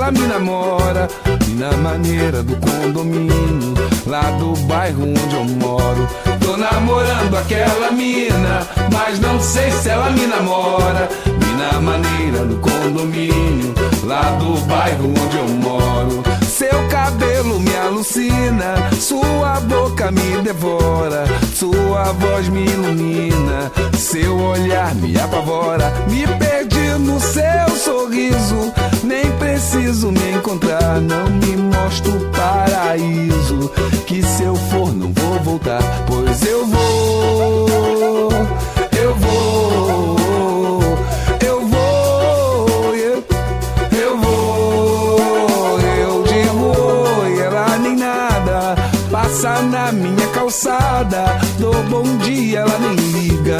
ela me namora. Mina maneira do condomínio, lá do bairro onde eu moro. Tô namorando aquela mina, mas não sei se ela me namora. Mina maneira do condomínio, lá do bairro onde eu moro. Seu cabelo me alucina, sua boca me devora, sua voz me ilumina, seu olhar me apavora. Me perdi no seu sorriso, nem preciso me encontrar. Não me mostra o paraíso, que se eu for não vou voltar. Pois eu vou, eu vou, eu vou, eu vou. Eu digo oi, ela nem nada, passa na minha calçada. Dou bom dia, ela nem liga.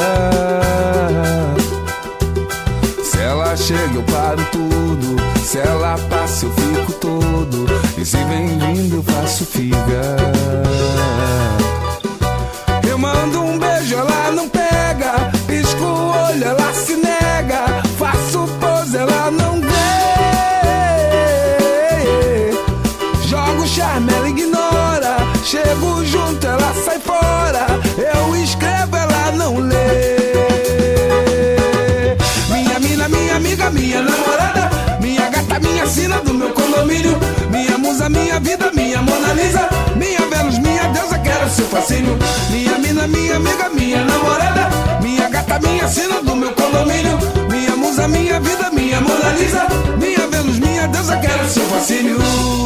Se ela chega eu paro tudo, se ela passa eu fico todo, e se vem vindo eu faço figa. Eu mando um beijo, ela não pega, pisco o olho, ela se nega, faço pose, ela não vê. Jogo charme, ela ignora, chego junto, ela sai fora. Eu escrevo, ela não lê. Minha mina, minha amiga, minha namorada, minha gata, minha sina do meu condomínio, minha musa, minha vida, minha Mona Lisa, minha Vênus, minha deusa, quero seu fascínio. Minha mina, minha amiga, minha namorada, minha gata, minha sina do meu condomínio, minha musa, minha vida, minha Mona Lisa, minha Vênus, minha deusa, quero seu fascínio.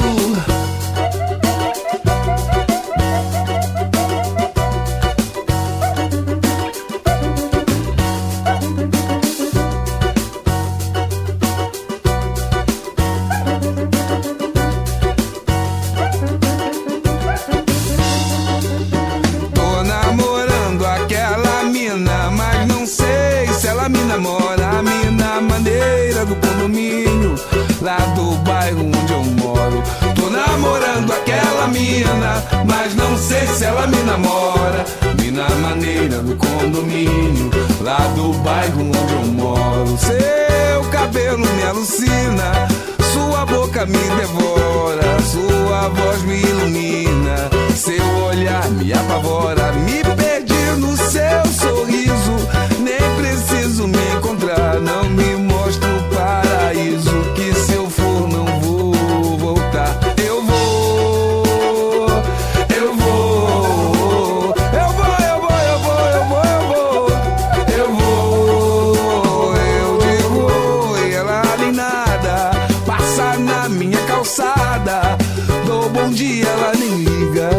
A mina maneira do condomínio, lá do bairro onde eu moro. Tô namorando aquela mina, mas não sei se ela me namora. Mina maneira do condomínio, lá do bairro onde eu moro. Seu cabelo me alucina, sua boca me devora, sua voz me ilumina, seu olhar me apavora. Me perdi no seu sorriso, nem preciso me encontrar. Não me mostra o paraíso, que se eu for não vou voltar. Eu vou, eu vou, eu vou, eu vou, eu vou, eu vou, eu vou, eu vou. Eu digo oi, ela nem nada, passa na minha calçada. Dou bom dia, ela nem liga.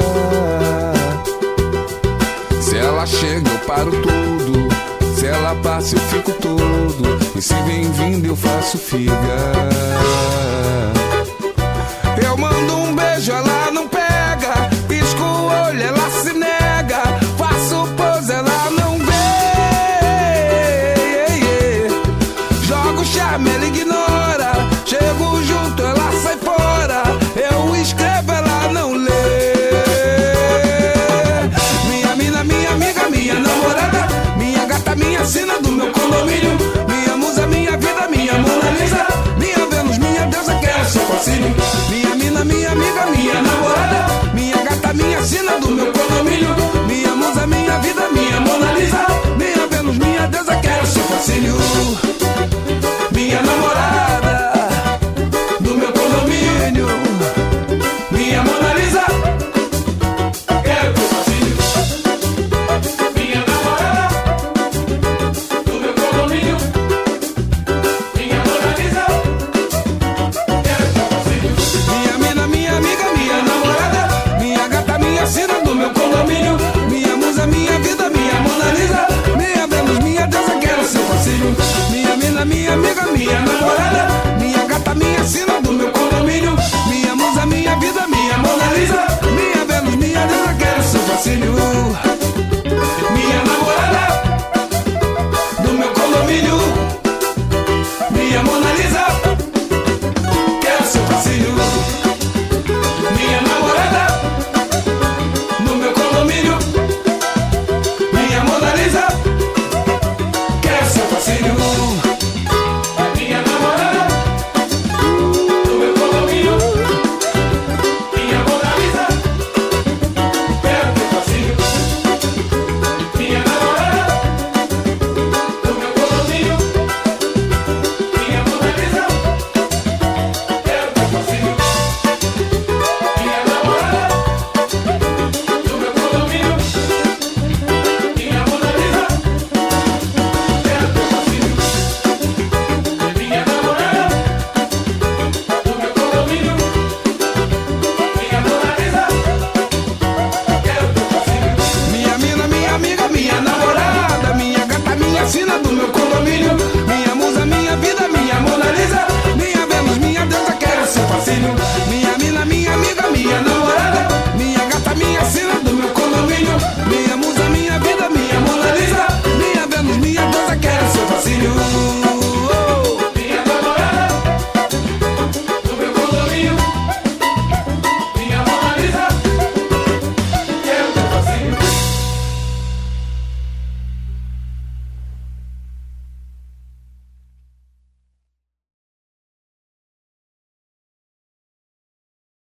Se ela chega eu paro tudo, se ela passa eu fico todo, e se vem vindo eu faço figa.